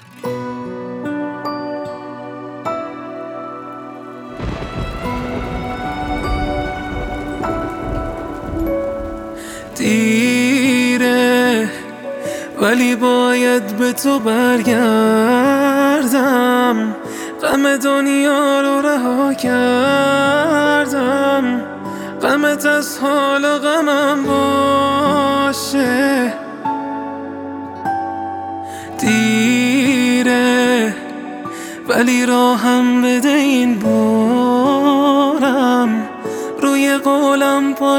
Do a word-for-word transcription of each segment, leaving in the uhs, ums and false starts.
دیره ولی باید به تو برگردم، غم دنیا رو رها کردم، غمت از حال و غمم باشه. دیره ولی راهم بده این بارم، روی قولم پا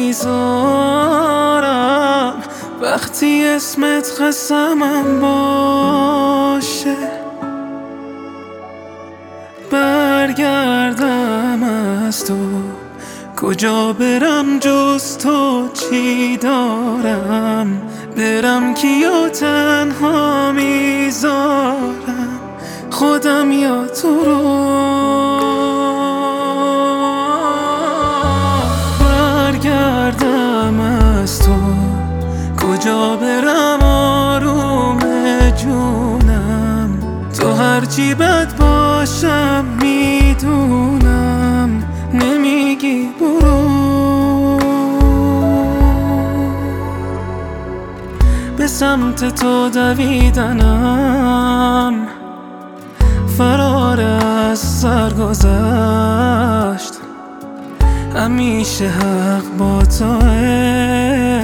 نمیذارم، وقتی اسمت قسمم باشه. برگردم از تو کجا برم جز تو، چی دارم برم کیا تنها میذارم، خودم یا تو رو. برگردم از تو کجا برم آروم جونم، تو هرچی بد باشم میدونم، نمیگی برو. به سمت تو دویدنم فرار از سر گذشت، همیشه حق با توه،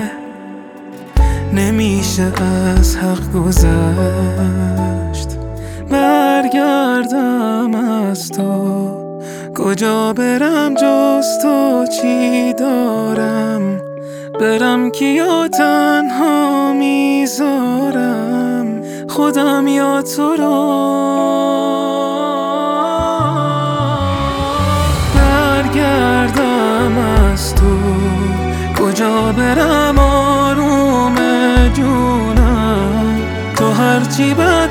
نمیشه از حق گذشت. برگردم از تو کجا برم جز تو، چی دارم برم کیا تنها میذارم، خودم یا تو رو. برگردم از تو کجا برم آروم جونم، تو هرچی بر